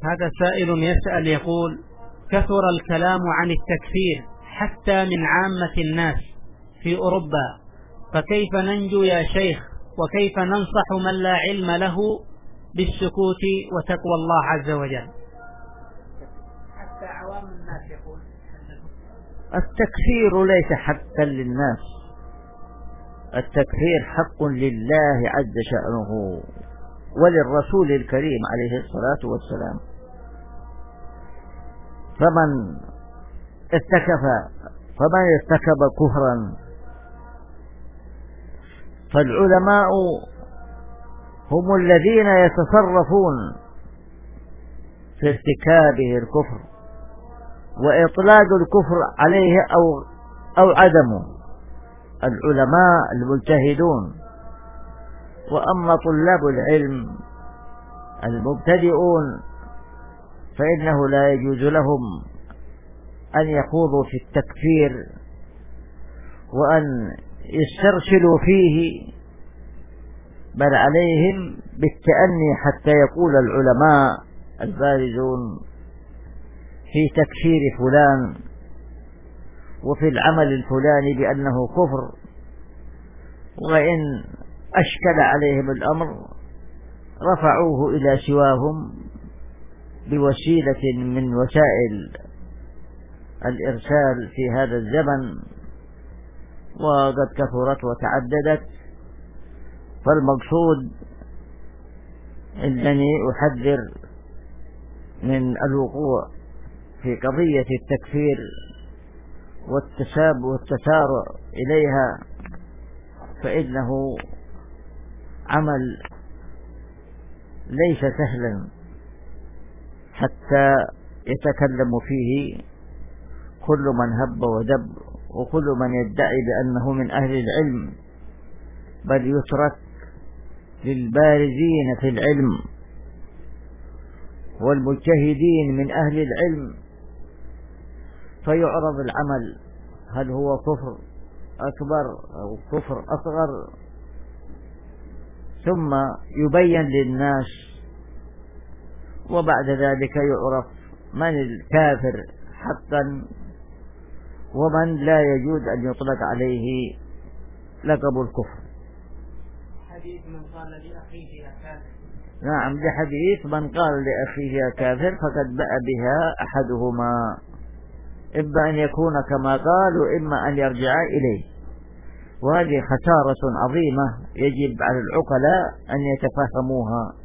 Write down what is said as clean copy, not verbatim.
هذا سائل يسأل يقول: كثر الكلام عن التكفير حتى من عامة الناس في أوروبا، فكيف ننجو يا شيخ؟ وكيف ننصح من لا علم له بالسكوت وتقوى الله عز وجل؟ حتى عوام الناس يقول التكفير ليس حقا للناس، التكفير حق لله عز شأنه وللرسول الكريم عليه الصلاة والسلام. فمن ارتكب كفرا فالعلماء هم الذين يتصرفون في ارتكابه الكفر وإطلاق الكفر عليه أو عدمه، العلماء المجتهدون. وأما طلاب العلم المبتدئون فإنه لا يجوز لهم أن يخوضوا في التكفير وأن يسترسلوا فيه، بل عليهم بالتأني حتى يقول العلماء البارزون في تكفير فلان وفي العمل الفلاني بأنه كفر، وإن أشكل عليهم الأمر رفعوه إلى سواهم بوسيلة من وسائل الإرسال في هذا الزمن، وقد كثرت وتعددت. فالمقصود أنني أحذر من الوقوع في قضية التكفير والتسارع إليها، فإنه عمل ليس سهلا حتى يتكلم فيه كل من هب ودب وكل من يدعي بأنه من أهل العلم، بل يترك للبارزين في العلم والمجتهدين من أهل العلم فيعرض العمل هل هو كفر أكبر أو كفر أصغر، ثم يبين للناس، وبعد ذلك يعرف من الكافر حقا ومن لا يجوز أن يطلق عليه لقب الكفر. حديث من قال لأخيه يا كافر. نعم، لحديث من قال لأخيه يا كافر فقد بأ بها أحدهما، إما أن يكون كما قال وإما أن يرجع إليه، وهذه خسارة عظيمة يجب على العقلاء أن يتفهموها.